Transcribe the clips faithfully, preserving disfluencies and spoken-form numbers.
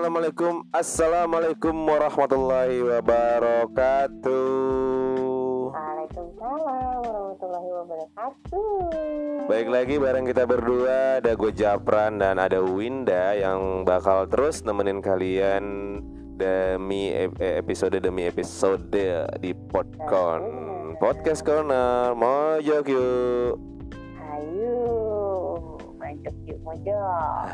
Assalamualaikum Assalamualaikum warahmatullahi wabarakatuh. Waalaikumsalam warahmatullahi wabarakatuh. Baik lagi bareng kita berdua. Ada gue Japran dan ada Winda yang bakal terus nemenin kalian demi episode demi episode di Podcon Podcast Corner. Mojok yuk. Ayo, mojok yuk mojok.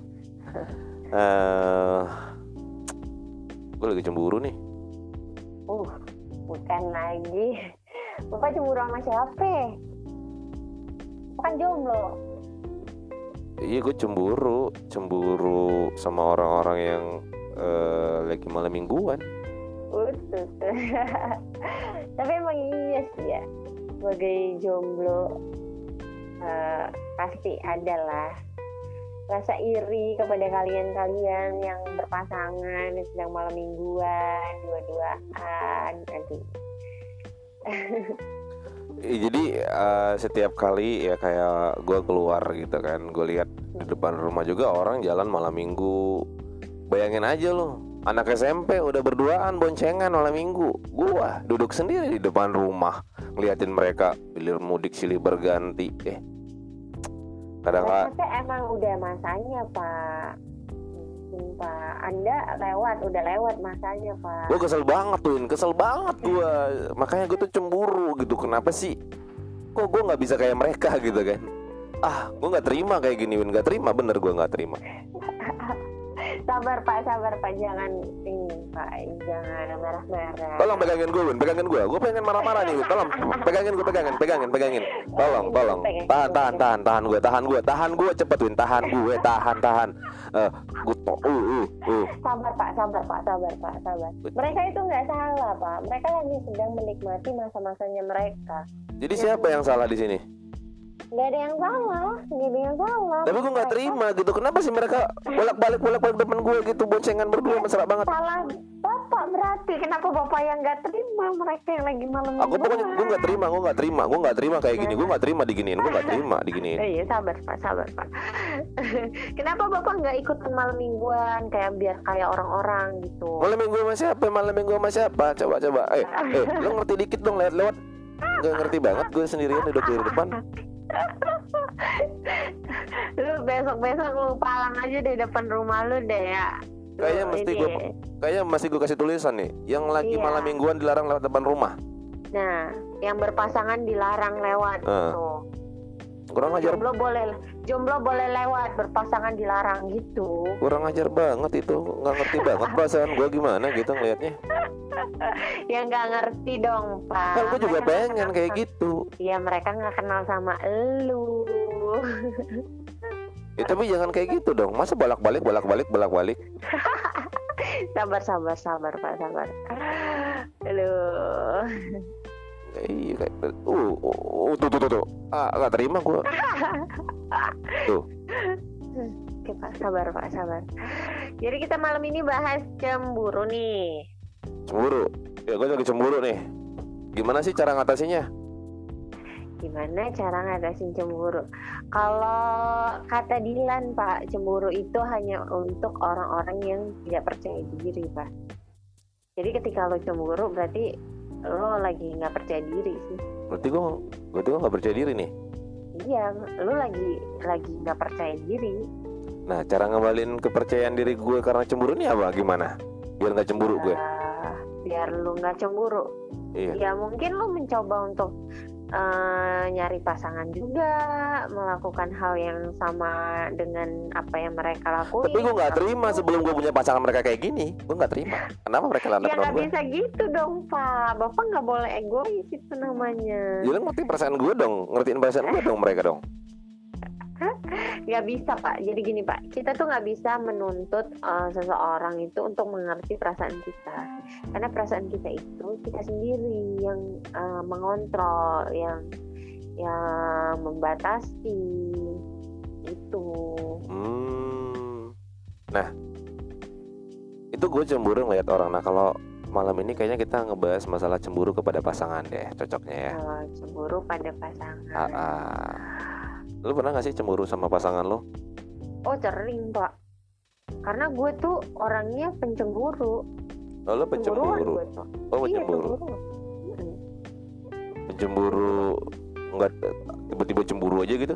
uh, Gue lagi cemburu nih. Uh, bukan lagi. Bapak cemburu sama siapa? Bukan jomblo. Iya, gue cemburu, cemburu sama orang-orang yang uh, lagi malam mingguan. Utuh. Tapi emang iya sih ya, sebagai jomblo uh, pasti ada lah rasa iri kepada kalian-kalian yang berpasangan, yang sedang malam mingguan, dua-duaan. Aduh. Jadi uh, setiap kali ya kayak gue keluar gitu kan, gue lihat di depan rumah juga orang jalan malam minggu. Bayangin aja loh, anak S M P udah berduaan boncengan malam minggu. Gue duduk sendiri di depan rumah ngeliatin mereka bilir mudik silih berganti. Eh kadang-kadang emang udah masanya Pak. Pak, Anda lewat, udah lewat masanya Pak. Gue kesel banget tuh, kesel banget gue. Makanya gue tuh cemburu gitu. Kenapa sih? Kok gue nggak bisa kayak mereka gitu kan? Ah, gue nggak terima kayak gini, Win. Nggak terima, bener gue nggak terima. Sabar Pak, sabar Pak, jangan ini Pak, jangan marah-marah. Tolong pegangin gue, Win, pegangin gue. Gue pengen marah-marah nih, Win. Tolong pegangin gue, pegangin, pegangin, pegangin. Tolong, tolong. Tahan, tahan, tahan, tahan gue, tahan gue, tahan gue cepet, Win. Tahan gue, tahan, tahan. Eh, gue to, uh, uh, uh. Sabar Pak, sabar Pak, sabar Pak, sabar. Mereka itu nggak salah Pak. Mereka lagi sedang menikmati masa-masanya mereka. Jadi siapa yang salah di sini? Gak ada yang salah, gak ada yang salah. Tapi gue nggak terima gitu. Kenapa sih mereka bolak-balik bolak-balik depan gue gitu, boncengan berdua, mesra banget. Salah Bapak berarti. Kenapa Bapak yang nggak terima mereka yang lagi malam? Aku pokoknya gue nggak terima, gue nggak terima, gue nggak terima kayak gini, gue nggak terima diginiin, gue nggak terima diginiin. Eh, iya sabar Pak, sabar Pak. Kenapa Bapak nggak ikut malam mingguan kayak biar kayak orang-orang gitu? Malam minggu sama siapa? Malam minggu sama siapa? Coba coba. Eh, eh, lo ngerti dikit dong lewat-lewat. Gak ngerti banget gue sendirian duduk di depan. Lu besok-besok lu palang aja di depan rumah lu deh ya. Kayaknya mesti gue, kayaknya masih gue kasih tulisan nih. Yang lagi iya. Malam mingguan dilarang lewat depan rumah. Nah, yang berpasangan dilarang lewat. Uh. Tuh. Kurang ajar. Jomblo boleh, jomblo boleh lewat, berpasangan dilarang gitu. Kurang ajar banget itu, nggak ngerti banget perasaan gue gimana gitu ngelihatnya. Ya nggak ngerti dong Pak. Kan gue juga pengen kayak gitu. Iya mereka nggak kenal sama elu. Ya tapi jangan kayak gitu dong. Masa bolak-balik, bolak-balik, bolak-balik. Sabar, sabar, sabar Pak, sabar. Aduh. Iya kayak uh, uh, tuh tuh tuh tuh. Ah, nggak terima gue. Tuh. Oke Pak, sabar Pak, sabar. Jadi kita malam ini bahas cemburu nih. Cemburu. Ya gue lagi cemburu nih. Gimana sih cara ngatasinya? Gimana cara ngatasin cemburu? Kalau kata Dilan Pak, cemburu itu hanya untuk orang-orang yang tidak percaya diri Pak. Jadi ketika lo cemburu berarti lo lagi nggak percaya diri sih. Berarti gue, berarti gue nggak percaya diri nih. Iya, lo lagi lagi nggak percaya diri. Nah, cara ngembalin kepercayaan diri gue karena cemburu ini apa? Gimana? Biar nggak cemburu gue. Uh, biar lo nggak cemburu. Iya. Ya mungkin lo mencoba untuk Uh, nyari pasangan juga, melakukan hal yang sama dengan apa yang mereka lakuin. Tapi gue nggak terima sebelum gue punya pasangan mereka kayak gini. Gue nggak terima. Kenapa mereka landak ya nggak bisa gitu dong Pak. Bapak nggak boleh egois itu namanya. Ya lo ngerti perasaan gue dong, ngertiin perasaan gue dong mereka dong. Nggak bisa Pak. Jadi gini Pak, kita tuh nggak bisa menuntut uh, seseorang itu untuk mengerti perasaan kita, karena perasaan kita itu kita sendiri yang uh, mengontrol, yang yang membatasi itu. Hmm. Nah, itu gue cemburu ngeliat orang. Nah kalau malam ini kayaknya kita ngebahas masalah cemburu kepada pasangan deh, cocoknya ya. Kalau cemburu pada pasangan. Ah, ah. Lu pernah gak sih cemburu sama pasangan lo? Oh sering Pak. Karena gue tuh orangnya pencemburu. Oh, lo Cemburuan pencemburu. gue tuh. Oh, Iya, pencemburu. cemburu. Mm. Pencemburu nggak tiba-tiba cemburu aja gitu?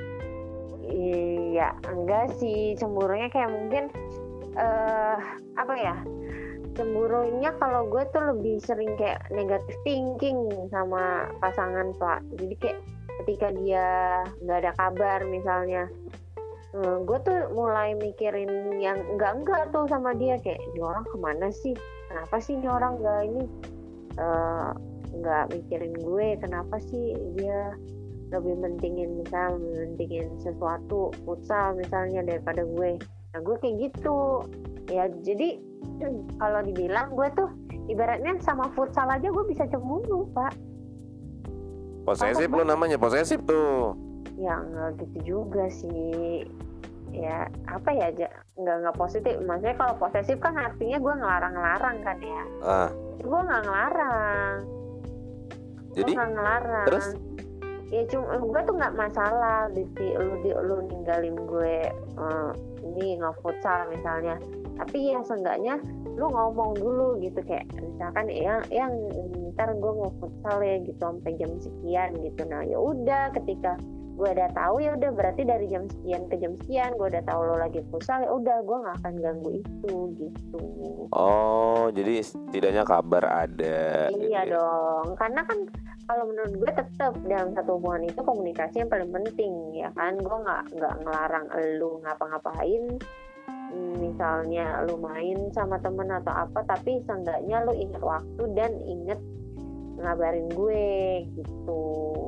Iya, enggak sih, cemburunya kayak mungkin eh apa ya? Cemburunya kalau gue tuh lebih sering kayak negative thinking sama pasangan, Pak. Jadi kayak ketika dia nggak ada kabar misalnya, eh, gue tuh mulai mikirin yang enggak-enggak tuh sama dia, kayak ini orang kemana sih? Kenapa sih ini orang nggak ini eh, nggak mikirin gue? Kenapa sih dia lebih mentingin misal mentingin sesuatu futsal misalnya daripada gue? Nah gue kayak gitu ya. Jadi kalau dibilang gue tuh ibaratnya sama futsal aja gue bisa cemburu, Pak. Posesif Oh, lo namanya, posesif tuh. Ya nggak gitu juga sih. Ya apa ya, aja nggak nggak positif. Maksudnya kalau posesif kan artinya gue ngelarang-ngelarang kan ya. Ah, Gue nggak ngelarang. jadi Gue nggak ngelarang. terus? Ya cuma gue tuh nggak masalah di, di lu di, lu ninggalin gue eh, ini nge-futsal misalnya. Tapi ya seenggaknya lu ngomong dulu gitu, kayak misalkan yang yang ntar gue mau futsal ya gitu sampai jam sekian gitu. Nah ya udah, ketika gue udah tahu ya udah berarti dari jam sekian ke jam sekian gue udah tahu lo lagi futsal, ya udah gue nggak akan ganggu itu gitu. Oh, jadi setidaknya kabar ada. Iya gitu ya. dong, karena kan kalau menurut gue tetap dalam satu hubungan itu komunikasi yang paling penting ya kan. Gue nggak nggak ngelarang lu ngapa-ngapain. Misalnya lu main sama temen atau apa, tapi seenggaknya lu ingat waktu dan inget ngabarin gue gitu.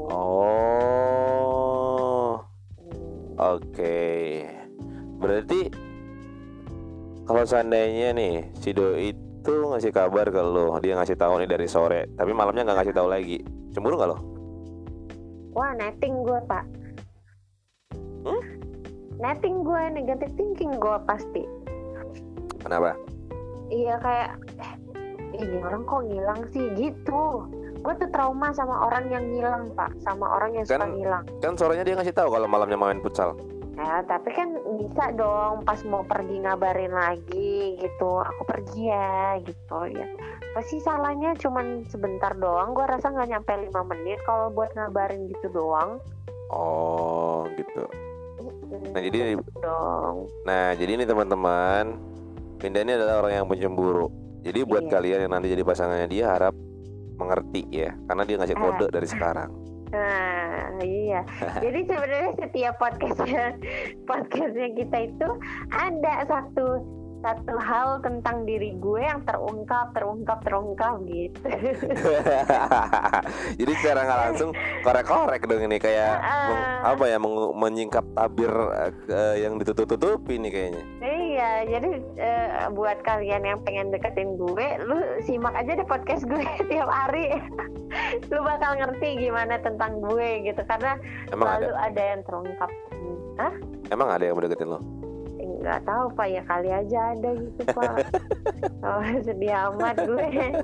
Oh, Hmm. oke. Berarti kalau seandainya nih si doi itu ngasih kabar ke lo, dia ngasih tahu nih dari sore, tapi malamnya nggak ngasih tahu lagi, cemburu nggak lo? Wah, netting gue, Pak. Hmm? Netting gue, negative thinking gue pasti. Kenapa? Iya kayak eh, ini orang kok ngilang sih gitu. Gue tuh trauma sama orang yang ngilang, Pak, sama orang yang suka Kan- ngilang. Kan sorenya dia ngasih tahu kalau malamnya main futsal. Ya, tapi kan bisa dong pas mau pergi ngabarin lagi gitu. Aku pergi ya gitu ya. Pasti salahnya cuman sebentar doang. Gue rasa nggak nyampe lima menit kalau buat ngabarin gitu doang. Oh, gitu. Nah, jadi dong. Nah, jadi ini teman-teman, Pinda ini adalah orang yang pencemburu. Jadi buat Iya. kalian yang nanti jadi pasangannya dia, harap mengerti ya, karena dia ngasih kode dari sekarang. Nah, iya. Jadi sebenarnya setiap podcastnya podcastnya kita itu ada satu satu hal tentang diri gue yang terungkap, terungkap, terungkap gitu. Jadi secara nggak langsung korek-korek dong ini, kayak meng- apa ya, meng- menyingkap tabir eh, yang ditutup-tutupi nih kayaknya. Iya, jadi eh, buat kalian yang pengen deketin gue, lu simak aja deh podcast gue tiap hari. Lu bakal ngerti gimana tentang gue gitu, karena Emang selalu ada? ada yang terungkap. Hah? Emang ada yang mau deketin lo? Nggak tahu, Pak, ya kali aja ada gitu, Pak. Oh, sedih amat gue.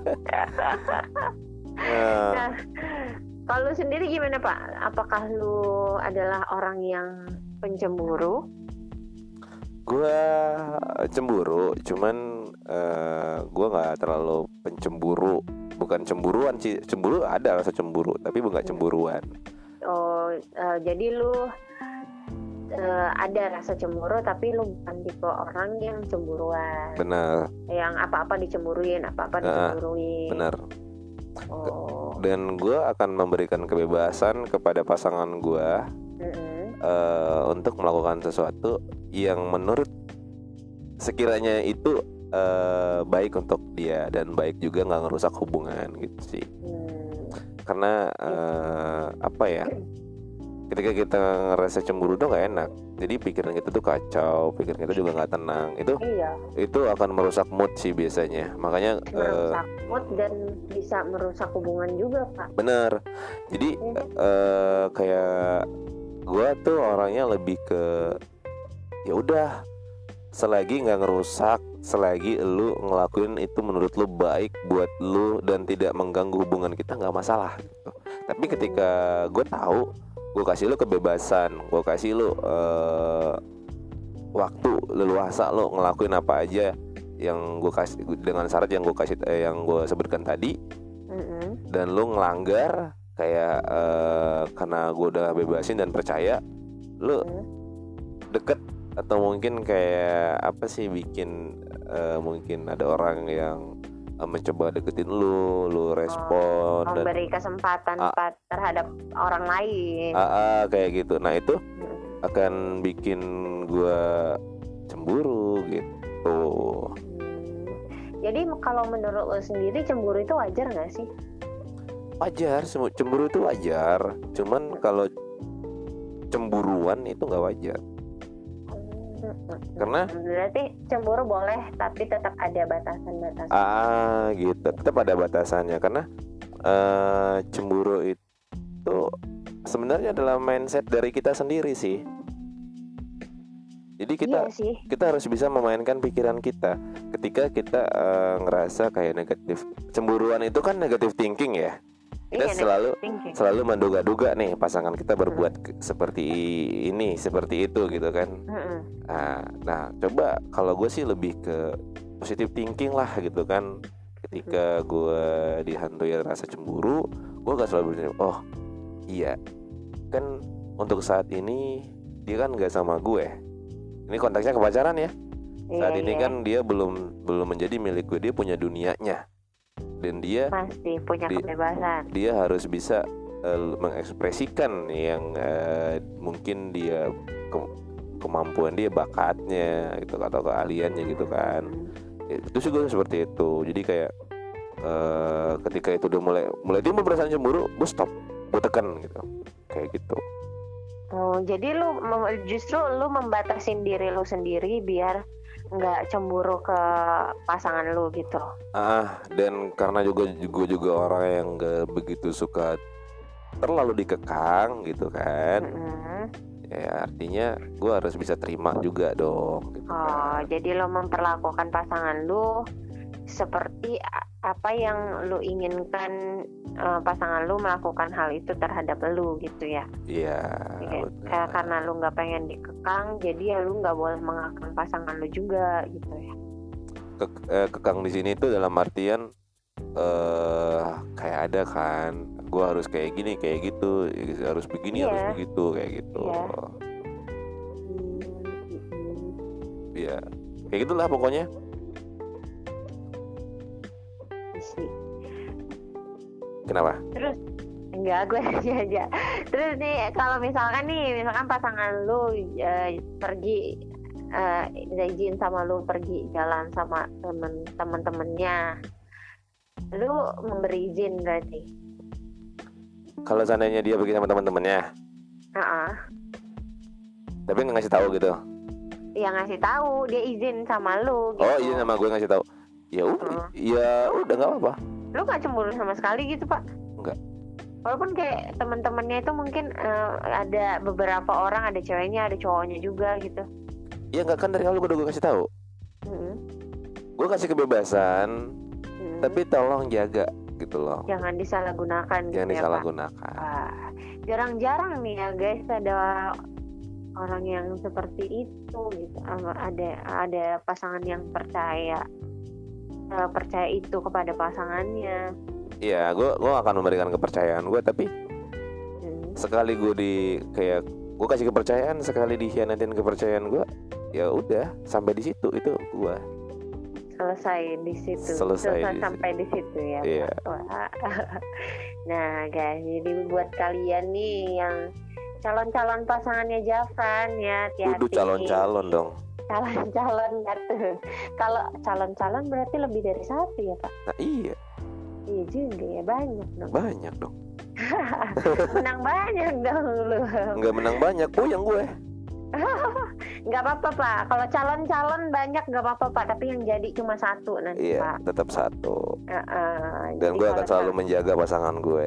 Eh, Nah, kalau lu sendiri gimana, Pak? Apakah lu adalah orang yang pencemburu? Gua cemburu, cuman eh, gua nggak terlalu pencemburu. Bukan cemburuan sih, cemburu ada rasa cemburu, tapi bukan cemburuan. Oh, eh, jadi lu eh, ada rasa cemburu, tapi lu bukan tipe orang yang cemburuan. Benar, Yang apa-apa dicemburuin, apa-apa Ah, dicemburuin. benar. Oh. Dan gua akan memberikan kebebasan kepada pasangan gua Mm-mm. eh, untuk melakukan sesuatu yang menurut sekiranya itu eh, baik untuk dia dan baik juga, nggak ngerusak hubungan gitu sih. Hmm. Karena eh, apa ya, ketika kita ngerasa cemburu tuh nggak enak, jadi pikiran kita tuh kacau, pikiran kita juga nggak tenang. Itu Iya, itu akan merusak mood sih biasanya. Makanya eh, merusak mood dan bisa merusak hubungan juga, Pak. bener. Jadi eh, kayak gue tuh orangnya lebih ke ya udah, selagi nggak ngerusak, selagi lu ngelakuin itu menurut lu baik buat lu dan tidak mengganggu hubungan kita, nggak masalah gitu. Tapi ketika gue tahu, gue kasih lu kebebasan, gue kasih lu uh, waktu leluasa lo ngelakuin apa aja yang gue kasih dengan syarat yang gue kasih eh, yang gue sebutkan tadi. Mm-mm. Dan lo ngelanggar kayak eh, karena gue udah bebasin dan percaya lo Mm. deket atau mungkin kayak apa sih bikin eh, mungkin ada orang yang eh, mencoba deketin lu, lu respon dan Memberi kesempatan Ah. pa- terhadap orang lain. ah, ah, kayak gitu. Nah itu Mm. akan bikin gua cemburu gitu. Hmm. Jadi kalau menurut lo sendiri cemburu itu wajar nggak sih? Wajar, semu- cemburu itu wajar. Cuman kalau cemburuan itu nggak wajar. Hmm. Karena Berarti cemburu boleh tapi tetap ada batasan-batasan. ah gitu, tetap ada batasannya karena eh, cemburu itu sebenarnya adalah mindset dari kita sendiri sih. Jadi kita Iya sih. kita harus bisa memainkan pikiran kita ketika kita eh, ngerasa kayak negatif. Cemburuan itu kan negatif thinking ya. Kita Iya, selalu negative thinking. selalu menduga-duga nih pasangan kita berbuat ke- seperti ini, seperti itu gitu kan. Mm-mm. Nah, nah coba kalau gue sih lebih ke positive thinking lah gitu kan. Ketika gue dihantui rasa cemburu, gue gak selalu berpikir, oh iya kan untuk saat ini dia kan gak sama gue. Ini konteksnya ke pacaran ya. Saat Iya, ini iya. kan dia belum belum menjadi milik gue, dia punya dunianya. Dan dia Pasti punya di- kebebasan. dia harus bisa eh, mengekspresikan yang eh, mungkin dia ke- kemampuan dia, bakatnya gitu atau keahliannya gitu kan. Ya, itu sih gue seperti itu. Jadi kayak eh, ketika itu udah mulai mulai dia perasaan cemburu, gue stop, gue tekan gitu, kayak gitu. Oh, jadi lu mem- justru lu membatasin diri lu sendiri biar nggak cemburu ke pasangan lu gitu. Ah, dan karena juga gue juga orang yang gak begitu suka terlalu dikekang gitu kan. Mm-mm. Ya artinya gue harus bisa terima juga dong gitu Oh, kan. jadi lu memperlakukan pasangan lu seperti a- apa yang lu inginkan, eh, pasangan lu melakukan hal itu terhadap lu gitu ya. Iya, Kayak- benar. kayak karena lu nggak pengen dikekang, jadi ya lu nggak boleh mengekang pasangan lu juga gitu ya. Ke- eh, kekang di sini tuh dalam artian eh kayak ada kan, gue harus kayak gini kayak gitu, harus begini Iya. harus begitu kayak gitu. Iya. Hmm, mm-mm. Iya, kayak gitulah pokoknya. Sih. Kenapa? Terus enggak, gue nanya aja. Terus nih kalau misalkan nih misalkan pasangan lu eh, pergi, eh, izin sama lu pergi jalan sama temen temen-temennya, lu memberi izin berarti? Kalau seandainya dia pergi sama teman-temannya, Heeh. tapi nggak ngasih tahu gitu. Ya ngasih tahu dia izin sama lu gitu. Oh iya, nama gue ngasih tahu. Ya udah, Heeh. ya udah nggak apa-apa. Lu gak cemburu sama sekali gitu, Pak? Enggak. Walaupun kayak teman-temannya itu mungkin eh, ada beberapa orang, ada ceweknya ada cowoknya juga gitu. Ya nggak, kan dari awal gue udah gue kasih tahu. Mm-mm. Gue kasih kebebasan, Mm-mm. tapi tolong jaga gitu loh. jangan disalahgunakan gitu Jangan ya, Pak. disalahgunakan. Wah, jarang-jarang nih ya guys ada orang yang seperti itu gitu. Ada ada pasangan yang percaya eh, percaya itu kepada pasangannya. Iya, gue gue akan memberikan kepercayaan gue, tapi Hmm. sekali gue di kayak gue kasih kepercayaan, sekali dikhianatin kepercayaan gue, ya udah sampai di situ itu gue. Selesai di situ. Selesai di sampai di situ ya. Pak. Iya. Wah. Nah guys, jadi buat kalian nih yang calon-calon pasangannya Jafran ya, hati-hati. Udah calon-calon dong. Calon-calon gitu. Kalau calon-calon berarti lebih dari satu ya Pak? Nah iya, Iya juga ya, banyak dong. banyak dong. Menang banyak dong lu. Nggak menang banyak, puyeng gue. Nggak apa-apa Pak. Kalau calon-calon banyak nggak apa-apa Pak. Tapi yang jadi cuma satu nanti Iya, Pak. tetap satu. Uh-uh. Dan Jadi gue akan kalau selalu cal- menjaga pasangan gue.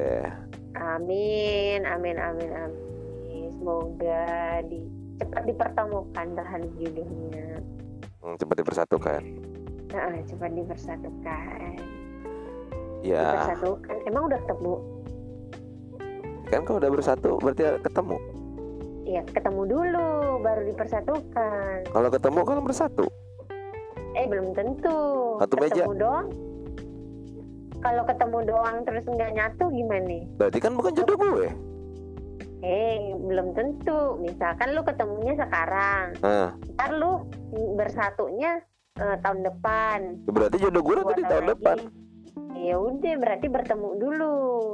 Amin, amin, amin, amin. Semoga di cepat dipertemukan terhadap jodohnya. Hmm, cepat dipersatukan. Nah, cepat dipersatukan. Ya, Dipersatukan. Emang udah ketemu? kan kalau udah bersatu berarti ketemu. Ya ketemu dulu baru dipersatukan. Kalau ketemu kan bersatu. Eh belum tentu. Satu meja. Ketemu doang. Kalau ketemu doang terus nggak nyatu gimana? Berarti kan bukan jodoh gue. Eh belum tentu. Misalkan lu ketemunya sekarang, Nah, ntar lu bersatunya eh, tahun depan. berarti jodoh gue Dua nanti di tahun lagi. depan. Ya udah berarti bertemu dulu.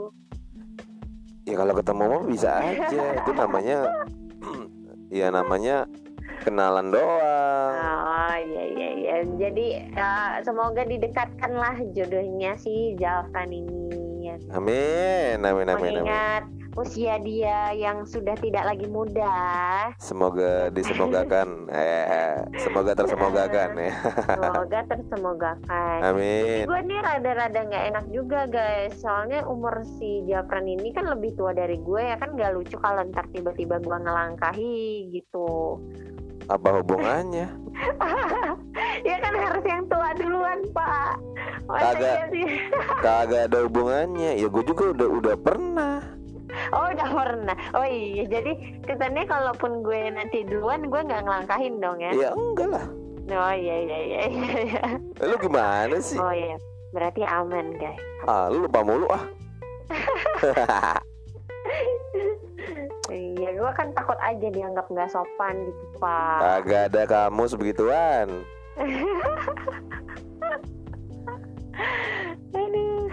Ya kalau ketemu mah bisa aja. Itu namanya ya namanya kenalan doang. Oh iya iya iya. Jadi eh, semoga didekatkanlah jodohnya si Zafran ini. Ya. Amin, amin, amin, amin. Mengingat usia dia yang sudah tidak lagi muda. Semoga disemogakan, eh, semoga tersemogakan ya. Semoga tersemogakan. Amin. Gue nih rada-rada nggak enak juga guys. Soalnya umur si Zafran ini kan lebih tua dari gue ya kan nggak lucu kalau ntar tiba-tiba gue ngelangkahi gitu. Apa hubungannya? Ya kan harus yang tua duluan pak. Masa Kagak. iya sih? Kagak ada hubungannya. Ya gue juga udah udah pernah. Oh udah pernah. Oh iya jadi kesannya kalaupun gue nanti duluan gue nggak ngelangkahin dong ya. Ya enggak lah. Oh iya iya iya iya. iya. Eh, lu gimana sih? Oh iya berarti aman guys. Ah, lu lupa mulu ah. Iya gue kan takut aja dianggap nggak sopan gitu pak. Kagak ada kamus begituan. Aduh.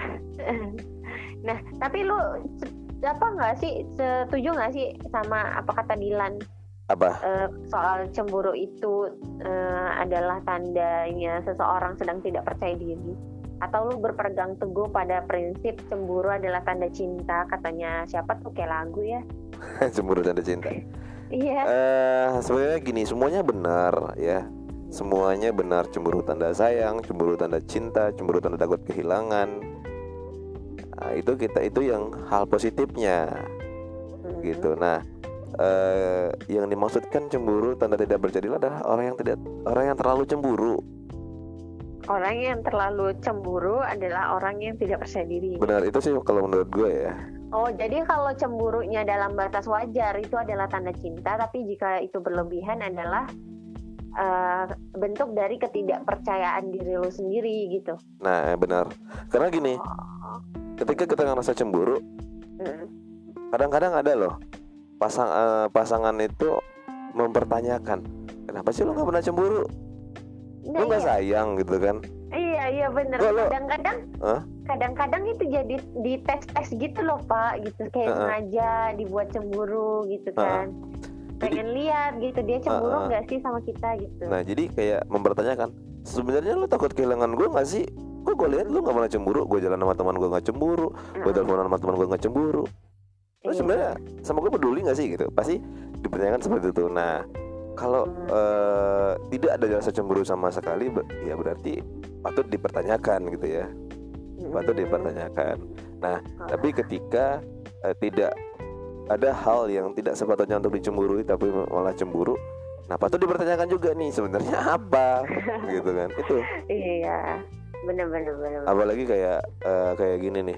Nah tapi lu apa nggak sih setuju nggak sih sama apa kata Dilan Apa? eh, soal cemburu itu eh, adalah tandanya seseorang sedang tidak percaya diri, atau lu berpegang teguh pada prinsip cemburu adalah tanda cinta, katanya siapa tuh kayak lagu ya. Cemburu tanda cinta. Iya. Eh, sebenarnya gini, semuanya benar ya. Semuanya benar, cemburu tanda sayang, cemburu tanda cinta, cemburu tanda takut kehilangan. Nah, itu kita itu yang hal positifnya Hmm. gitu. Nah, eh, yang dimaksudkan cemburu tanda tidak percaya diri adalah orang yang tidak orang yang terlalu cemburu. Orang yang terlalu cemburu adalah orang yang tidak percaya diri. Benar, itu sih kalau menurut gue ya. Oh, jadi kalau cemburunya dalam batas wajar itu adalah tanda cinta, tapi jika itu berlebihan adalah uh, bentuk dari ketidakpercayaan diri lu sendiri gitu. Nah, benar. Karena gini, Oh. ketika kita ngerasa cemburu, Mm. kadang-kadang ada loh pasang eh, pasangan itu mempertanyakan, kenapa sih lo nggak pernah cemburu? Nah, Lo nggak iya. sayang gitu kan? Iya iya benar. Lo- lo- Kadang-kadang, Hah? kadang-kadang itu jadi dites-tes gitu loh pak, gitu kayak Uh-uh. sengaja dibuat cemburu gitu kan. Pengen lihat gitu dia cemburu Uh-uh. nggak sih sama kita gitu. Nah, jadi kayak mempertanyakan, sebenarnya lo takut kehilangan gue nggak sih? Kok gue lihat lo nggak pernah cemburu? Gue jalan sama teman gue nggak cemburu, gue Uh-uh. teleponan sama teman gue nggak cemburu. Lo Iya. sebenarnya sama gue peduli nggak sih gitu? Pasti dipertanyakan seperti itu. Nah, kalau Hmm. eh, tidak ada rasa cemburu sama sekali, ber- ya berarti patut dipertanyakan gitu ya. Patut Mm. dipertanyakan. Nah, Oh. tapi ketika eh, tidak ada hal yang tidak sepatutnya untuk dicemburui tapi malah cemburu, nah patut dipertanyakan juga nih sebenarnya apa gitu kan. Itu Iya, bener-bener bener. apalagi kayak eh, kayak gini nih,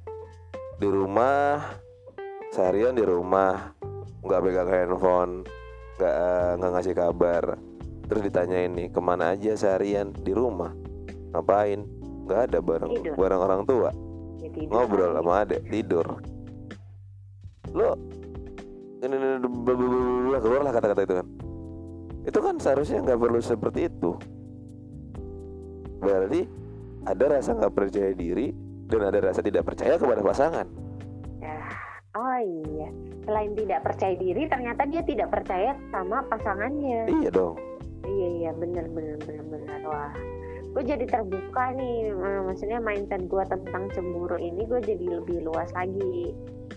di rumah seharian di rumah nggak pegang handphone, nggak eh, nggak ngasih kabar, terus ditanyain nih kemana aja seharian di rumah, ngapain? Nggak ada bareng Tidur. bareng orang tua, Ya, tidur ngobrol lagi. sama adek, tidur. Lo ini ini, ini, bla, bla, bla, bla, keluarlah kata-kata itu kan. Itu kan seharusnya nggak perlu seperti itu. Berarti ada rasa nggak percaya diri dan ada rasa tidak percaya kepada pasangan. Ya. Oh iya, selain tidak percaya diri, ternyata dia tidak percaya sama pasangannya. Iya dong. Iya iya, bener bener bener bener. Wah, gue jadi terbuka nih. Eh, Maksudnya mindset gue tentang cemburu ini gue jadi lebih luas lagi.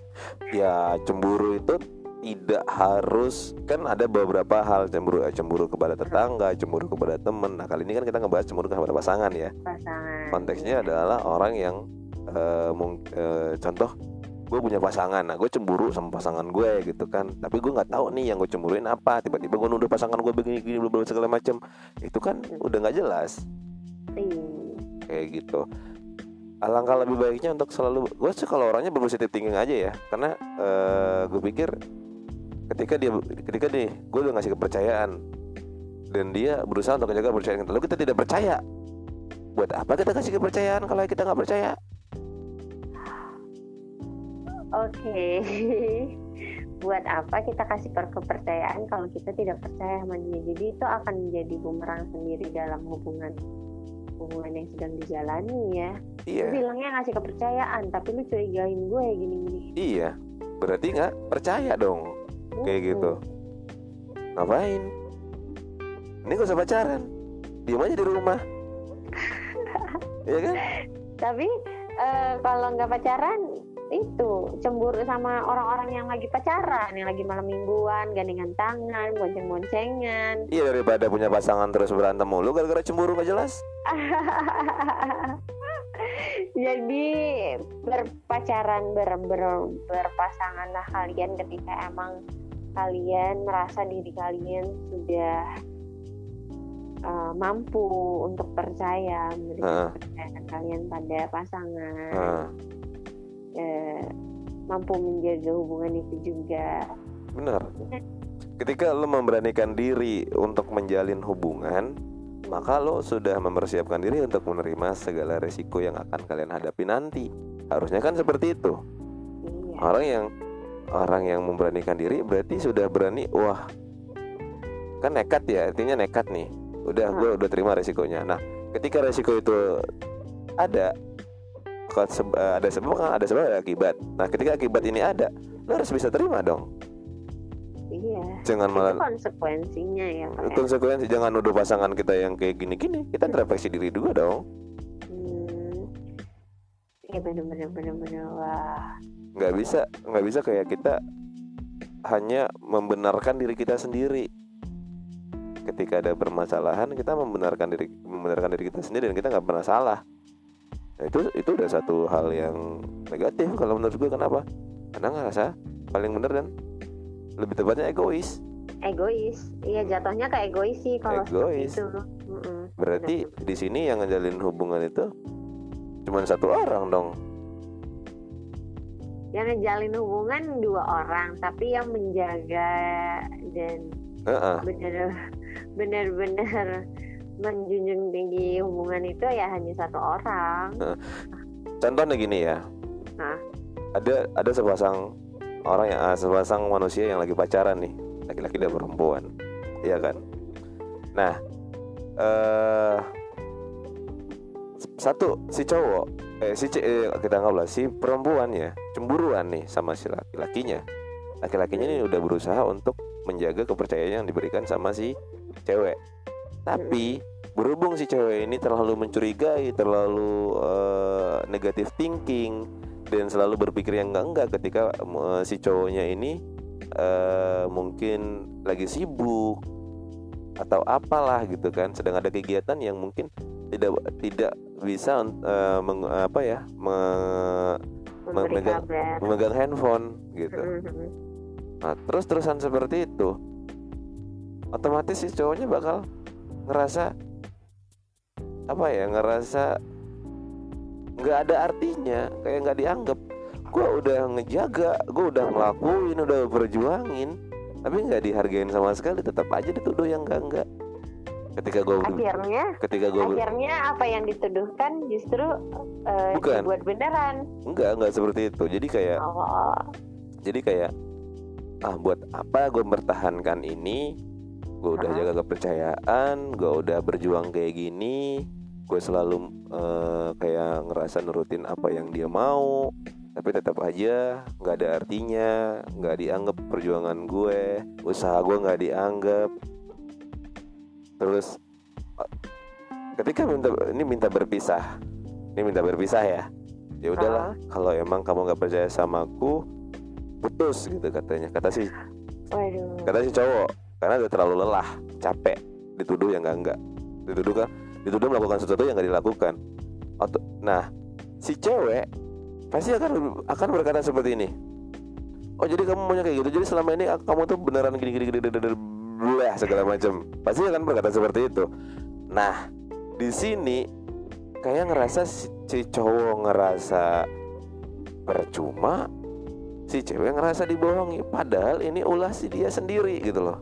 Ya cemburu itu tidak harus, kan ada beberapa hal cemburu, eh, cemburu kepada tetangga, cemburu kepada teman. Nah kali ini kan kita ngebahas cemburu kepada pasangan ya. Pasangan. Konteksnya adalah orang yang eh, mung- eh, contoh gue punya pasangan, nah gue cemburu sama pasangan gue gitu kan, tapi gue nggak tahu nih yang gue cemburuin apa. Tiba-tiba gue nuduh pasangan gue begini-gini bla bla segala macam, itu kan udah nggak jelas Iya. kayak gitu. Alangkah lebih baiknya untuk selalu, gue sih kalau orangnya berpositif thinking aja ya, karena eh, gue pikir ketika dia ketika nih gue udah ngasih kepercayaan dan dia berusaha untuk menjaga kepercayaan kita, lalu kita tidak percaya, buat apa kita kasih kepercayaan kalau kita nggak percaya? Oke. Buat apa kita kasih per- kepercayaan kalau kita tidak percaya sama dia? Jadi itu akan menjadi bumerang sendiri dalam hubungan hubungan yang sedang dijalani ya. Iya. Lu bilangnya ngasih kepercayaan, tapi lu curigain gue gini-gini. Iya, berarti nggak percaya dong, kayak Hmm. gitu. Ngapain? Ini gak usah pacaran, diam aja di rumah. Iya kan? Tapi eh, kalau nggak pacaran itu cemburu sama orang-orang yang lagi pacaran, yang lagi malam mingguan, gandengan tangan, bonceng-boncengan. Iya, daripada punya pasangan terus berantem mulu gara-gara cemburu gak jelas. Jadi berpacaran ber, ber, berpasanganlah kalian ketika emang kalian merasa diri kalian sudah uh, mampu untuk percaya memberikan Uh. kepercayaan kalian pada pasangan, Nah, uh, mampu menjaga hubungan itu juga. benar. Ketika lo memberanikan diri untuk menjalin hubungan, maka lo sudah mempersiapkan diri untuk menerima segala resiko yang akan kalian hadapi nanti. Harusnya kan seperti itu. Iya. Orang yang orang yang memberanikan diri berarti sudah berani. Wah, kan nekat ya, artinya nekat nih. Udah, gue udah terima resikonya. Nah, ketika resiko itu ada, kalau seb- ada sebab kan ada sebab ada akibat. Nah, ketika akibat ini ada, lo harus bisa terima dong. Iya. Jangan Itu malah konsekuensinya ya, Pak. ya. konsekuensi, jangan nuduh pasangan kita yang kayak gini-gini. Kita introspeksi diri juga dong. Hmm. Iya benar-benar benar-benar wah. Nggak bisa, nggak bisa kayak kita hanya membenarkan diri kita sendiri. Ketika ada permasalahan, kita membenarkan diri membenarkan diri kita sendiri dan kita nggak pernah salah. Nah, itu itu udah satu hal yang negatif kalau menurut gue. Kenapa? Karena ngerasa paling benar dan lebih tepatnya egois. Egois, iya jatuhnya ke egois sih kalau Egois. seperti itu. Mm-mm. Berarti Benar. di sini yang ngejalin hubungan itu cuma satu orang dong. Yang ngejalin hubungan dua orang, tapi yang menjaga dan Heeh. benar benar-benar menjunjung tinggi hubungan itu ya hanya satu orang. Contohnya gini ya. Nah. Ada ada sepasang orang yang ah, sepasang manusia yang lagi pacaran nih, laki-laki dan perempuan, iya kan? Nah, eh, satu si cowok, eh si ce- eh, kita anggaplah si perempuan ya cemburuan nih sama si laki-lakinya. Laki-lakinya ini udah berusaha untuk menjaga kepercayaan yang diberikan sama si cewek. Tapi berhubung si cewek ini terlalu mencurigai, terlalu eh, negative thinking, dan selalu berpikir yang enggak-enggak ketika uh, si cowoknya ini uh, mungkin lagi sibuk atau apalah gitu kan, sedang ada kegiatan yang mungkin tidak tidak bisa uh, meng, apa ya me, memegang, memegang handphone gitu. Nah, terus-terusan seperti itu, otomatis si cowoknya bakal ngerasa apa ya, ngerasa nggak ada artinya, kayak nggak dianggap. Gue udah ngejaga, gue udah ngelakuin, udah berjuangin, tapi nggak dihargain sama sekali. Tetap aja dituduh yang enggak enggak. Ketika gue akhirnya, ketika gue akhirnya apa yang dituduhkan justru uh, bukan dibuat beneran. Enggak, enggak seperti itu. Jadi kayak, oh. jadi kayak, ah buat apa gue mempertahankan ini? Gue udah Uh-huh. jaga kepercayaan, gue udah berjuang kayak gini. Gue selalu uh, kayak ngerasa nurutin apa yang dia mau, tapi tetap aja nggak ada artinya, nggak dianggap perjuangan gue, usaha gue nggak dianggap. Terus ketika minta ini minta berpisah, ini minta berpisah ya, ya udahlah, Uh. kalau emang kamu nggak percaya sama aku, putus gitu katanya, kata si, Waduh. kata si cowok, karena udah terlalu lelah, capek, dituduh yang nggak nggak, dituduh kan. Dituduh melakukan sesuatu yang nggak dilakukan. Nah, si cewek pasti akan akan berkata seperti ini. Oh, jadi kamu maunya kayak gitu. Jadi selama ini kamu tuh beneran gini gini gini gini segala macam. Pasti akan berkata seperti itu. Nah, di sini kayak ngerasa si, si cowok ngerasa percuma, si cewek ngerasa dibohongi, padahal ini ulah si dia sendiri gitu loh.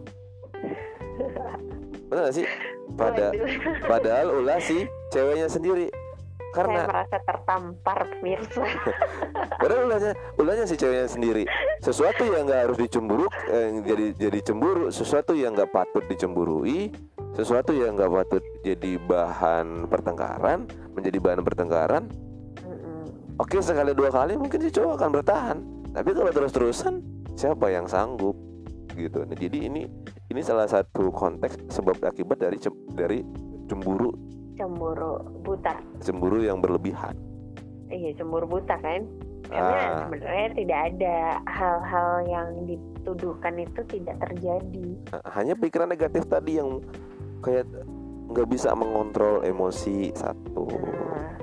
Benar gak sih? Pada, padahal ulah si ceweknya sendiri. Karena saya merasa tertampar pemirsa. padahal ulahnya, ulahnya si ceweknya sendiri. Sesuatu yang nggak harus dicemburu, eh, jadi jadi cemburu. Sesuatu yang nggak patut dicemburui, sesuatu yang nggak patut jadi bahan pertengkaran, menjadi bahan pertengkaran. Mm-mm. Oke, sekali dua kali mungkin si cowok akan bertahan. Tapi kalau terus-terusan, siapa yang sanggup? Gitu. Nah, jadi ini ini salah satu konteks sebab akibat dari cem, dari cemburu. Cemburu buta. Cemburu yang berlebihan. Iya, cemburu buta kan. Karena Ah. sebenarnya tidak ada hal-hal yang dituduhkan itu tidak terjadi. Hanya pikiran negatif tadi yang kayak nggak bisa mengontrol emosi satu. Nah,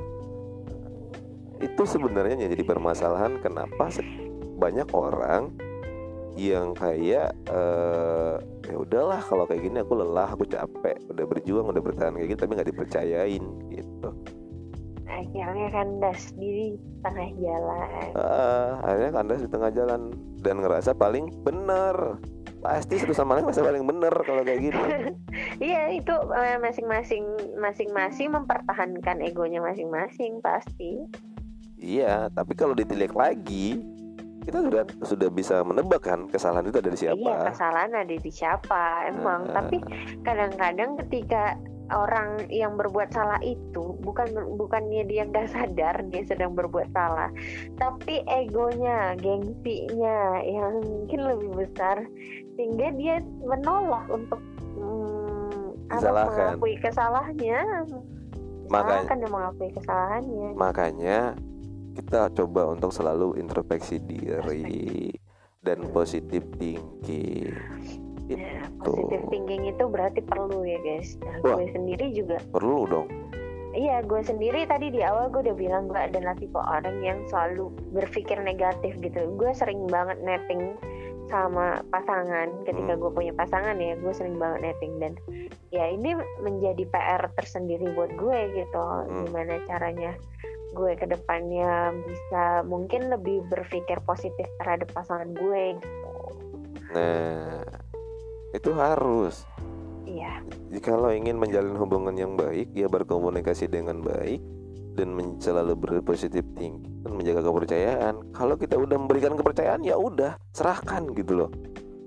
Itu sebenarnya yang jadi permasalahan kenapa se- banyak orang yang kayak eh, ya udahlah kalau kayak gini aku lelah, aku capek, udah berjuang, udah bertahan kayak gini tapi nggak dipercayain gitu. akhirnya kandas di tengah jalan. Ah, akhirnya kandas di tengah jalan dan ngerasa paling bener. Pasti satu sama lain merasa paling bener kalau kayak gitu. Iya, itu eh, masing-masing masing-masing mempertahankan egonya masing-masing pasti. Iya, tapi kalau ditilik lagi, kita sudah sudah bisa menebak kan kesalahan itu dari Iya, siapa. kesalahan ada di siapa emang. Ah. Tapi kadang-kadang ketika orang yang berbuat salah itu bukan bukannya dia nggak sadar dia sedang berbuat salah, tapi egonya, gengsinya yang mungkin lebih besar sehingga dia menolak untuk hmm, apa, Disalahkan. mengakui kesalahannya. Makanya, Akan mengakui kesalahannya. makanya kita coba untuk selalu introspeksi diri dan positive thinking. Nah, Itu positive thinking itu berarti perlu ya guys. Nah, Wah. gue sendiri juga. perlu dong. Iya, gue sendiri tadi di awal gue udah bilang gue adalah tipe orang yang selalu berpikir negatif gitu. Gue sering banget netting sama pasangan. Ketika Hmm. gue punya pasangan ya, gue sering banget netting dan ya ini menjadi P R tersendiri buat gue gitu. Hmm. Gimana caranya gue ke depannya bisa mungkin lebih berpikir positif terhadap pasangan gue gitu. Nah, itu harus. Iya. Kalau ingin menjalin hubungan yang baik, ya berkomunikasi dengan baik dan men- selalu berpositif thinking dan menjaga kepercayaan. Kalau kita udah memberikan kepercayaan, ya udah serahkan gitu loh.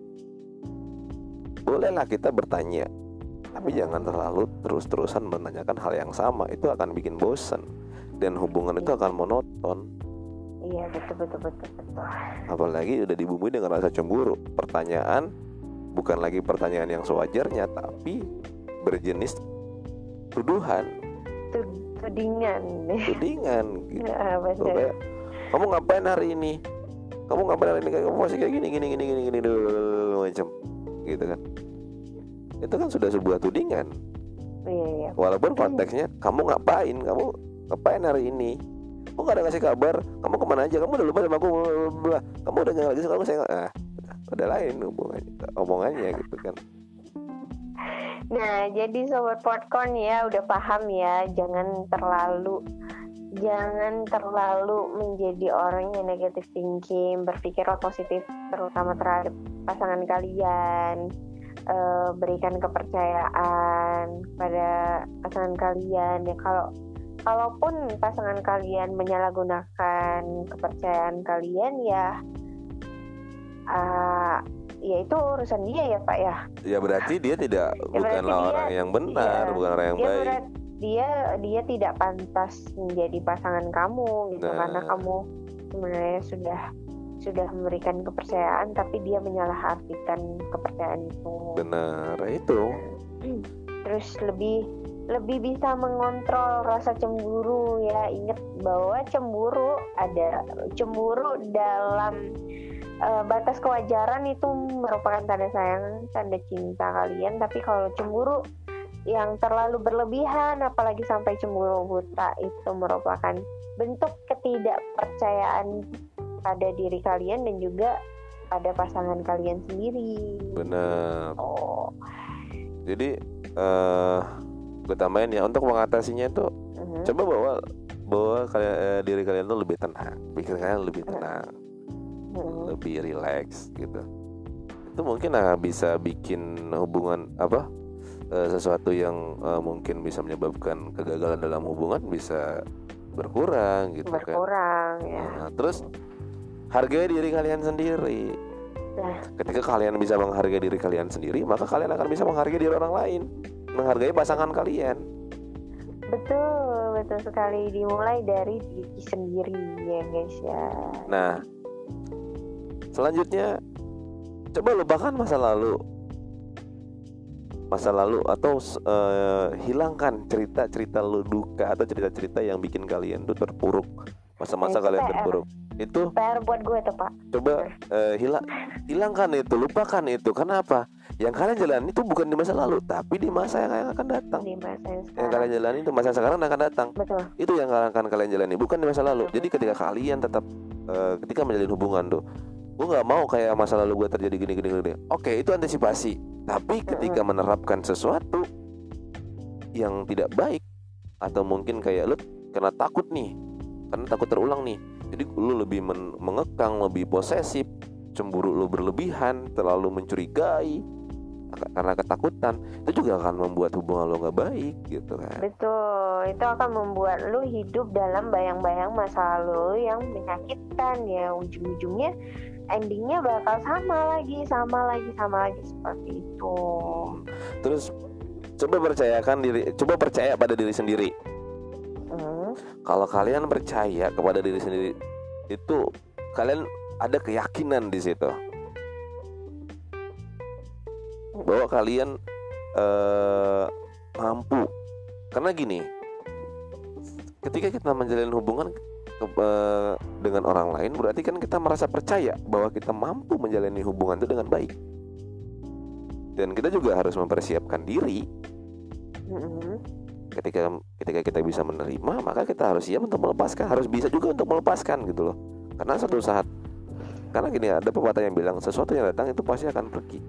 Bolehlah kita bertanya, tapi jangan terlalu terus-terusan menanyakan hal yang sama. Itu akan bikin bosan dan hubungan itu akan monoton. Iya, betul betul betul betul. Apalagi udah dibumbui dengan rasa cemburu. Pertanyaan bukan lagi pertanyaan yang sewajarnya, tapi berjenis tuduhan, Tud- tudingan. tudingan gitu. Ya, Tuh, betul. kayak, kamu ngapain hari ini? Kamu ngapain hari ini? Kamu masih kayak gini gini gini gini gini dulu macam gitu kan. Itu kan sudah sebuah tudingan. Iya, iya. Walaupun konteksnya kamu ngapain? Kamu ngapain hari ini? Kamu gak ada ngasih kabar? Kamu kemana aja? Kamu udah lupa sama aku? Blablabla. Kamu udah nggak lagi sama aku? Saya nggak. Ah, udah lain hubungannya, omongannya gitu kan. Nah, jadi sobat Podcon ya udah paham ya, jangan terlalu jangan terlalu menjadi orang yang negatif thinking, berpikirlah positif terutama terhadap pasangan kalian. Eh, berikan kepercayaan pada pasangan kalian ya. Kalau kalaupun pasangan kalian menyalahgunakan kepercayaan kalian ya uh, ya itu urusan dia ya Pak ya. Ya berarti dia tidak Ya, berarti bukanlah dia- orang yang benar, iya, bukan orang yang dia baik. berat- dia dia tidak pantas menjadi pasangan kamu gitu. Nah. Karena kamu sebenarnya sudah sudah memberikan kepercayaan tapi dia menyalahartikan kepercayaan itu. Benar itu. Terus lebih lebih bisa mengontrol rasa cemburu ya. Ingat bahwa cemburu ada cemburu dalam uh, batas kewajaran itu merupakan tanda sayang, tanda cinta kalian. Tapi kalau cemburu yang terlalu berlebihan, apalagi sampai cemburu buta, itu merupakan bentuk ketidakpercayaan pada diri kalian dan juga pada pasangan kalian sendiri. Benar. Oh, Jadi eh gue tambahin ya, untuk mengatasinya itu mhm. coba bawa bawa kalian, eh, diri kalian tuh lebih tenang, pikir kalian lebih tenang, Mhm. lebih rileks gitu. Itu mungkin uh, bisa bikin hubungan apa uh, sesuatu yang uh, mungkin bisa menyebabkan kegagalan dalam hubungan bisa berkurang gitu berkurang kan. ya. Nah, terus hargai diri kalian sendiri. Nah, ketika kalian bisa menghargai diri kalian sendiri, maka kalian akan bisa menghargai diri orang lain, menghargai pasangan kalian. Betul, betul sekali. Dimulai dari diri sendiri ya guys ya. Nah, selanjutnya coba lupakan masa lalu. Masa lalu atau uh, hilangkan cerita-cerita lu duka atau cerita-cerita yang bikin kalian tuh terpuruk. Masa-masa Nah, itu kalian P R. terpuruk. Itu P R buat gue tuh Pak. coba uh, hilang hilangkan itu, lupakan itu. Kenapa? Yang kalian jalani itu bukan di masa lalu, tapi di masa yang akan datang. Di masa yang Yang sekarang. kalian jalani itu masa sekarang akan datang. Betul. Itu yang akan kalian jalani, bukan di masa lalu. Jadi ketika kalian tetap uh, ketika menjalin hubungan tuh, gue nggak mau kayak masa lalu gue terjadi gini gini gini. Oke, itu antisipasi. Tapi ketika menerapkan sesuatu yang tidak baik, atau mungkin kayak lu karena takut nih, karena takut terulang nih, jadi lu lebih men- mengekang, lebih posesif, cemburu lu berlebihan, terlalu mencurigai karena ketakutan, itu juga akan membuat hubungan lo nggak baik gitu kan. Betul, itu akan membuat lu hidup dalam bayang-bayang masa lalu yang menyakitkan ya. Ujung-ujungnya endingnya bakal sama lagi, sama lagi, sama lagi seperti itu. Terus coba percayakan diri, coba percaya pada diri sendiri. Hmm. Kalau kalian percaya kepada diri sendiri, itu kalian ada keyakinan di situ bahwa kalian uh, mampu. Karena gini, ketika kita menjalin hubungan ke, uh, dengan orang lain, berarti kan kita merasa percaya bahwa kita mampu menjalani hubungan itu dengan baik. Dan kita juga harus mempersiapkan diri. Mm-hmm. Ketika ketika kita bisa menerima, maka kita harus siap untuk melepaskan, harus bisa juga untuk melepaskan gitu loh. Karena suatu saat, karena gini, ada pepatah yang bilang sesuatu yang datang itu pasti akan pergi.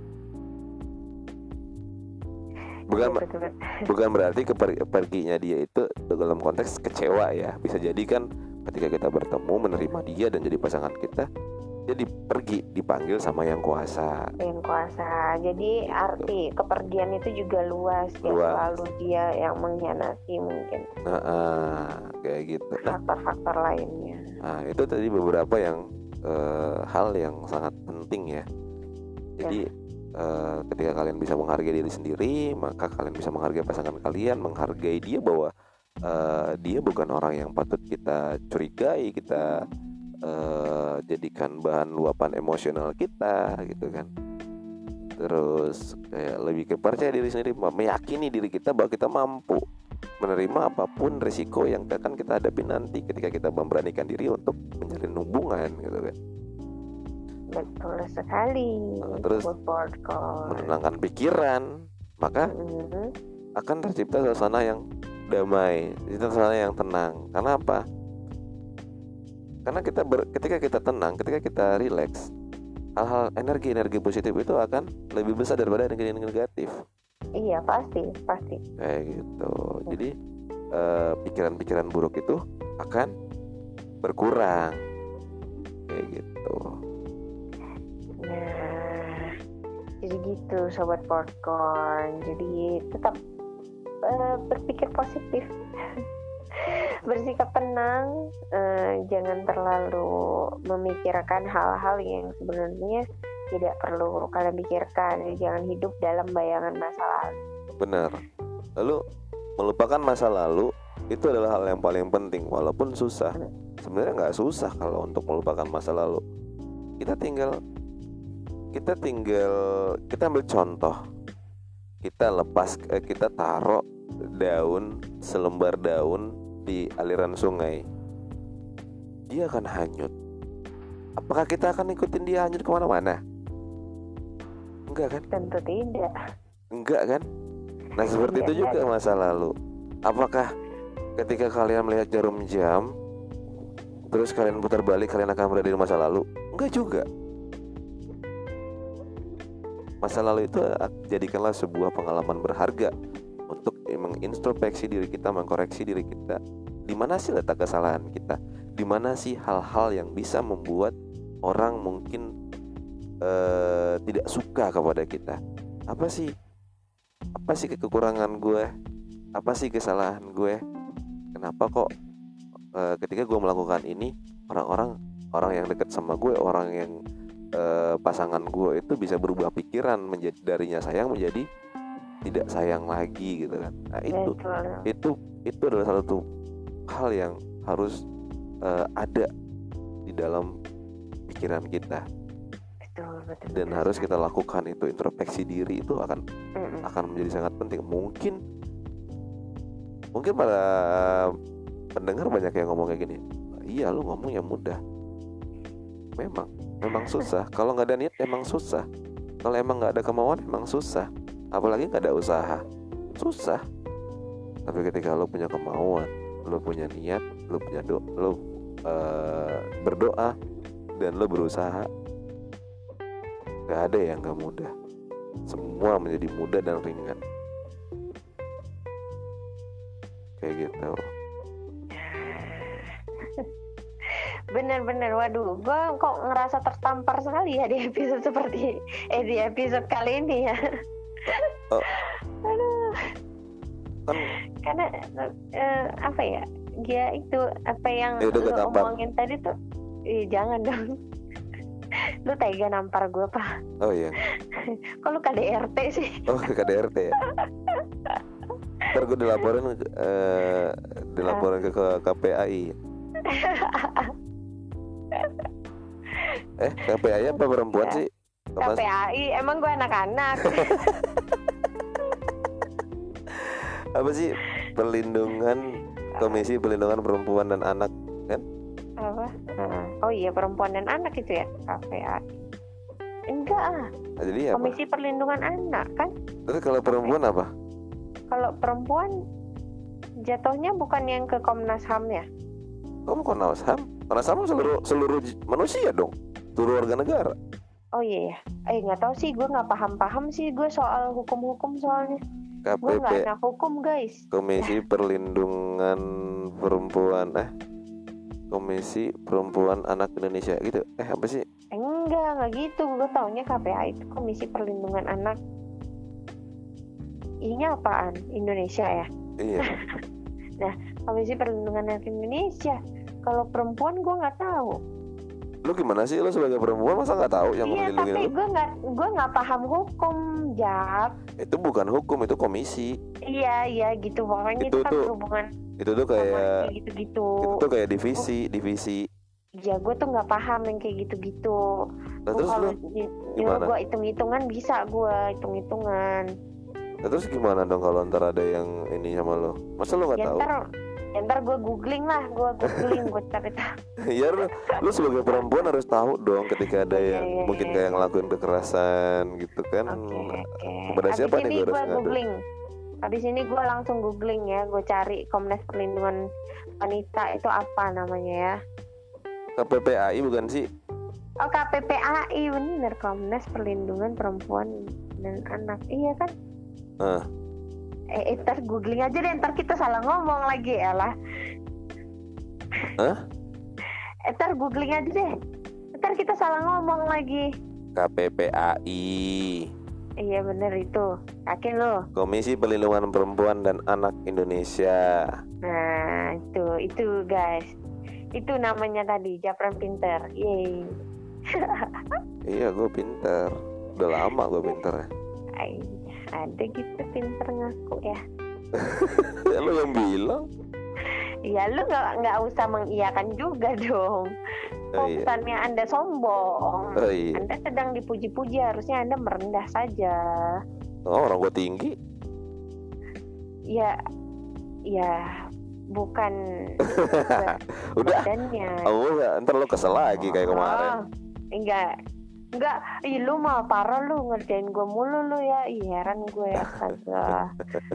Bukan bukan berarti keper, perginya dia itu dalam konteks kecewa ya. Bisa jadi kan ketika kita bertemu, menerima dia dan jadi pasangan kita, jadi pergi, dipanggil sama yang kuasa. Yang kuasa. Jadi gitu. Arti kepergian itu juga luas, ya, luas. Selalu dia yang mengkhianati mungkin. Nah, ah, kayak gitu. Nah, faktor-faktor lainnya. Nah, itu tadi beberapa yang uh, hal yang sangat penting ya. Jadi ya. Uh, ketika kalian bisa menghargai diri sendiri, maka kalian bisa menghargai pasangan kalian, menghargai dia bahwa uh, dia bukan orang yang patut kita curigai, kita uh, jadikan bahan luapan emosional kita, gitu kan. Terus kayak lebih kepercaya diri sendiri, meyakini diri kita bahwa kita mampu menerima apapun resiko yang akan kita hadapi nanti ketika kita memberanikan diri untuk menjalin hubungan, gitu kan. Betul sekali. Nah, terus menenangkan pikiran, maka mm-hmm. akan tercipta suasana yang damai, suasana yang tenang. Karena apa? Karena kita ber, ketika kita tenang, ketika kita rileks, hal-hal energi-energi positif itu akan lebih besar daripada energi negatif. Iya, pasti, pasti. Kayak gitu. Jadi uh, pikiran-pikiran buruk itu akan berkurang. Kayak gitu. Nah, jadi gitu sobat popcorn. Jadi tetap uh, berpikir positif, bersikap tenang, uh, jangan terlalu memikirkan hal-hal yang sebenarnya tidak perlu kalian pikirkan. Jadi jangan hidup dalam bayangan masa lalu. Benar. Lalu melupakan masa lalu itu adalah hal yang paling penting, walaupun susah. Sebenarnya nggak susah kalau untuk melupakan masa lalu. Kita tinggal kita tinggal kita ambil contoh, kita lepas eh, kita taruh daun, selembar daun di aliran sungai, dia akan hanyut. Apakah kita akan ikutin dia hanyut kemana-mana? Enggak kan? Tentu tidak. Enggak kan? Nah seperti itu juga masa lalu. Apakah ketika kalian melihat jarum jam, terus kalian putar balik, kalian akan berada di masa lalu? Enggak juga. Masa lalu itu jadikanlah sebuah pengalaman berharga untuk mengintrospeksi diri kita, mengkoreksi diri kita. Di mana sih letak kesalahan kita? Di mana sih hal-hal yang bisa membuat orang mungkin uh, tidak suka kepada kita. Apa sih? Apa sih kekurangan gue? Apa sih kesalahan gue? Kenapa kok uh, ketika gue melakukan ini, orang-orang orang yang dekat sama gue, orang yang uh, pasangan gue itu bisa berubah pikiran menjadi darinya sayang menjadi tidak sayang lagi gitu kan. Nah itu Betul. itu itu adalah satu hal yang harus uh, ada di dalam pikiran kita. Betul, betul, Dan betul harus sekali. kita lakukan itu, introspeksi diri itu akan Mm-mm. akan menjadi sangat penting. Mungkin mungkin para pendengar banyak yang ngomong kayak gini, iya lu ngomongnya mudah. Memang memang susah. Kalau nggak ada niat emang susah. Kalau emang nggak ada kemauan emang susah. Apalagi nggak ada usaha, susah. Tapi ketika lo punya kemauan, lo punya niat, lo punya do, lo uh, berdoa dan lo berusaha, gak ada yang gak mudah. Semua menjadi mudah dan ringan. Kayak gitu. Bener-bener, waduh, gue kok ngerasa tertampar sekali ya di episode seperti eh di episode kali ini ya. Oh. Aduh. Kan Karena eh, apa ya, dia itu apa yang Eh, udah lu ketampar. omongin tadi tuh, ih jangan dong. Lu tega nampar gue pak. oh iya. Kok lu K D R T sih? Oh K D R T ya. Ntar gue dilaporin uh, dilaporin ke, ke K P A I. Eh K P A I apa perempuan sih? K P A I, emang gue anak-anak. Apa sih? Perlindungan Komisi Perlindungan Perempuan dan Anak kan? Apa? Oh iya, perempuan dan anak itu ya, K P A I. Enggak ah, Nah, jadi apa? Komisi Perlindungan Anak kan. Terus kalau perempuan apa? Kalau perempuan jatuhnya bukan yang ke Komnas H A M ya? Kamu Komnas H A M? Komnas H A M seluruh seluruh manusia dong, seluruh warga negara. Oh iya ya. Eh nggak tahu sih, gue nggak paham-paham sih gue soal hukum-hukum soalnya. Gue nggak K P P anak hukum guys. Komisi Perlindungan Perempuan eh Komisi Perempuan Anak Indonesia gitu. Eh apa sih? Eh, enggak, nggak gitu. Gue taunya K P A I itu Komisi Perlindungan Anak. Ininya apaan? Indonesia ya? Iya. Nah, Komisi Perlindungan Anak Indonesia. Kalau perempuan gue nggak tahu. Lu gimana sih, lu sebagai perempuan masa nggak tahu yang Iya, melindungi tapi lu? gue nggak gue nggak paham hukum, Jap. Itu bukan hukum, itu komisi. Iya, iya gitu. Pokoknya Itu itu, kan tuh berhubungan Itu tuh sama kayak gitu-gitu. itu tuh kayak divisi, divisi. Ya gue tuh nggak paham yang kayak gitu-gitu. Nah, Gua terus kalau lu ny- gimana? nyuruh gue hitung-hitungan bisa gue hitung-hitungan. Nah, terus gimana dong kalau ntar ada yang ini sama lu? Masa lu nggak Ya tahu? ntar, ya ntar gue googling lah, gue googling, gue cari tahu. Ya lu, lu sebagai perempuan harus tahu dong ketika ada Iya, yang iya, mungkin iya. kayak ngelakuin kekerasan gitu kan. Oke, oke. Kepada Habis siapa nih ini gue harus gue ngadu? googling. Habis ini gue langsung googling ya, gue cari Komnas Perlindungan Wanita itu apa namanya ya? K P P A I bukan sih? Oh, K P P A I, bener, Komnas Perlindungan Perempuan dan Anak. Iya kan? Ah. Eh, eh, ntar googling aja deh, ntar kita salah ngomong lagi ya lah. Hah? Eh, ntar googling aja deh, ntar kita salah ngomong lagi. K P P A I, Iya bener itu, yakin lo? Komisi Perlindungan Perempuan dan Anak Indonesia. Nah itu, itu guys, itu namanya tadi Japran pinter, yeay. Iya, gue pinter. Udah lama gue pinter. Ay, ada gitu pinter ngaku ya. Ya lu yang bilang. Ya lu nggak nggak usah mengiyakan juga dong. Oh, Kok iya. bukannya Anda sombong? Oh, iya. Anda sedang dipuji-puji, harusnya Anda merendah saja. Oh, orang gue tinggi. Ya, ya bukan Udah. badannya. Oh, ya, ntar lu kesel lagi kayak kemarin. Oh, enggak, enggak. Ih, lu mah parah lu, ngerjain gue mulu lu ya. Ih, heran gue ya, astaga.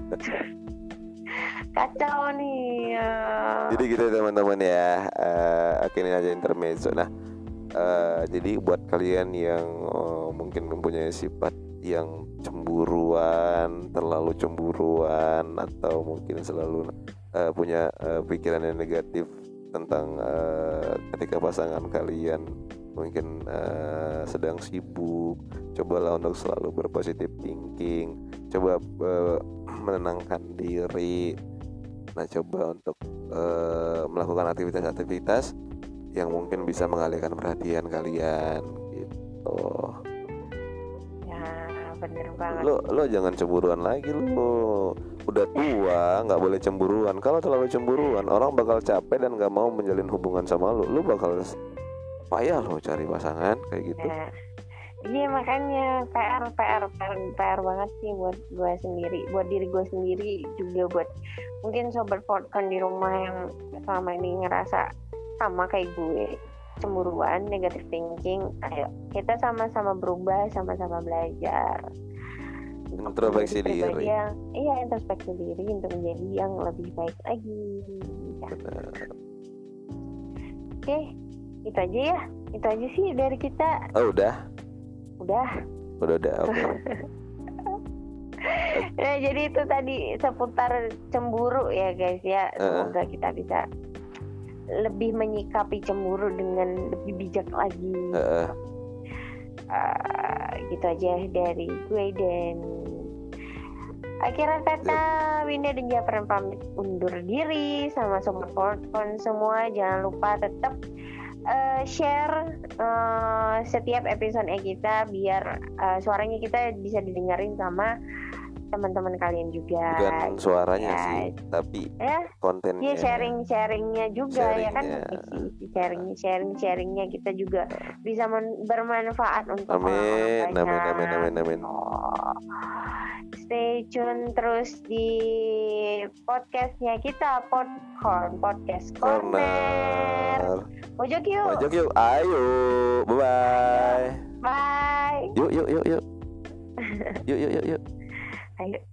Kacau nih ya. Jadi gitu teman-teman ya, uh, akhirnya aja intermezzo. Nah, uh, jadi buat kalian yang uh, mungkin mempunyai sifat yang cemburuan, terlalu cemburuan, atau mungkin selalu uh, punya uh, pikiran yang negatif tentang uh, ketika pasangan kalian mungkin uh, sedang sibuk, cobalah untuk selalu berpositif thinking, coba uh, menenangkan diri. Nah, coba untuk uh, melakukan aktivitas-aktivitas yang mungkin bisa mengalihkan perhatian kalian gitu. Ya bener banget. Lo lo jangan cemburuan lagi lo. Udah tua, nggak boleh cemburuan. Kalau terlalu cemburuan, orang bakal capek dan nggak mau menjalin hubungan sama lo. Lo bakal payah lo cari pasangan kayak gitu. Nah, iya makanya P R P R P R P R banget sih buat gue sendiri, buat diri gue sendiri juga, buat mungkin sobat podcast di rumah yang selama ini ngerasa sama kayak gue, cemburuan, negative thinking. Ayo kita sama-sama berubah, sama-sama belajar. Introspeksi diri. Yang, iya introspeksi diri untuk menjadi yang lebih baik lagi. Ya. Oke, itu aja ya. Itu aja sih dari kita. Oh udah. Udah. Udah udah. Oke. Okay. Nah, jadi itu tadi seputar cemburu ya guys ya. Semoga uh. kita bisa lebih menyikapi cemburu dengan lebih bijak lagi. Uh. Uh, gitu aja dari gue dan akhirnya kata Winda dan Japran pamit undur diri sama sobat Portcon semua. Jangan lupa tetap uh, share uh, setiap episode kita biar uh, suaranya kita bisa didengarin sama teman-teman kalian juga. Bukan suaranya ya. Sih, tapi ya? kontennya. Iya sharing-sharingnya juga sharingnya. Ya kan, sharing sharing-sharingnya kita juga bisa men- bermanfaat untuk amin, orang-orang banyak. Amin, amin, amin, amin. Oh. Stay tune terus di podcastnya kita, Podcorn Podcast Corner. Mojok yuk. Mojok yuk, ayo, bye bye. Bye. Yuk, yuk, yuk, yuk. Yuk, yuk, yuk, yuk. Ayo.